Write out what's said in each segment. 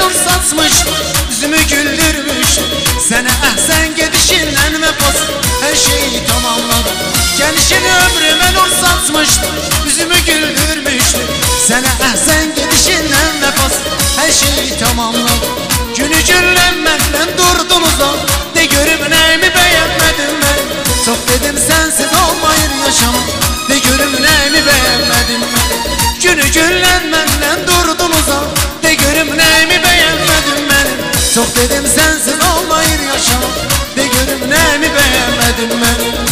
nur saçmış, yüzümü güldürmüş. Sene sen gidişinle vefas her şeyi tamamladı. Gelişin ömrüme nur saçmış, yüzümü güldürmüştü. Sene sen gidişinle vefas her şeyi tamamladı. Günü günlenmekten durdunuz da de görüm neyimi beğenmedim ben. Çok dedim sensiz olmayır yaşamam, de görüm neyimi beğenmedim ben. Günü günlenmekten durdunuz da de görüm neyimi beğenmedim ben. Çok dedim sensiz olmayır yaşamam, de görüm neyimi beğenmedim ben.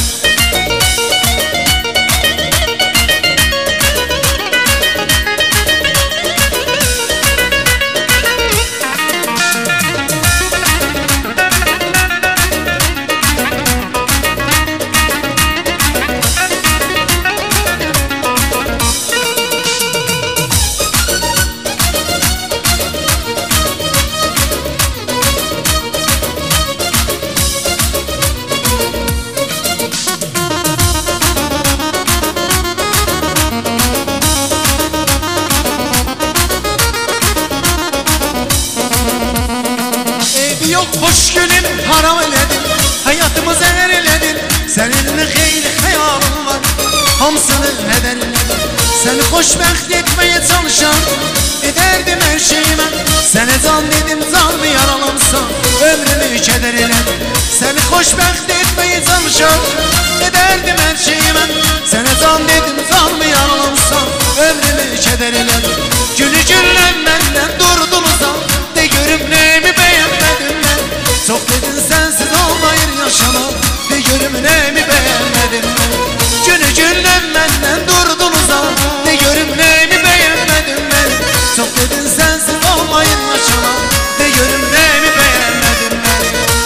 Yok hoş günüm haram eledin, hayatımı zehir eledin. Seninle xeyli hayalım var, hamsını heder eledin. Seni xoşbəxt etmeye çalışan ederdim her şeyime. Sene can dedim canımı yaralamsan ömrümü keder eledin. Seni xoşbəxt etmeye çalışan ederdim her şeyime. Sene can dedim canımı yaralamsan ömrümü keder eledin. Günü günlenmenden durdunuz da de görüm neyimi beğenmedim ben. Çok dedin sensiz olmayır yaşamam, de görüm neyimi beğenmedim ben. Günü günlenmenden durdunuz da de görüm neyimi beğenmedim ben. Çok dedin sensiz olmayır yaşamam, de görüm neyimi beğenmedim ben.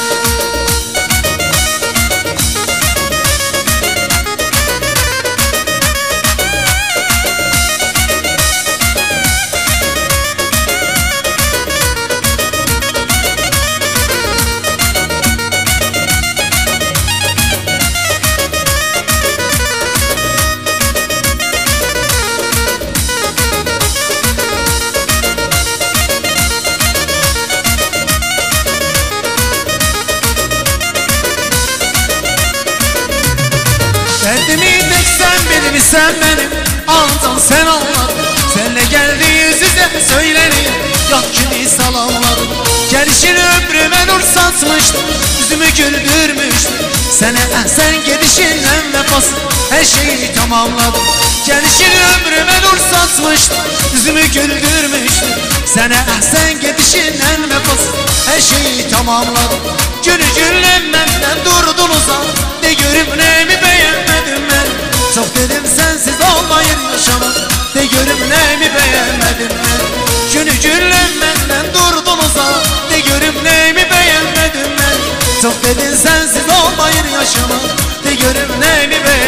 Derdimi tek sen bilmişsen benim, ağzım sen anladın. Senle geldi yüz yüze söylerim, yok kimi salamladım. Gelişin ömrüme nur saçmıştı, yüzümü güldürmüştü. Sen gidişinle vefas her şeyi tamamladım. Gelişin ömrüme nur saçmıştı, yüzümü güldürmüştü. Sen gidişinle vefas her şeyi tamamladım. Günü günlenmenden durdunuz da de görüm neyimi beğenmedim ben. Çok dedim sensiz olmayır yaşamam, de görüm neyimi beğenmedim ben. Günü günlenmenden durdunuz da de görüm neyimi beğenmedim ben. Çok dedin sensiz olmayır yaşamam, de görüm neyimi beğenmedim.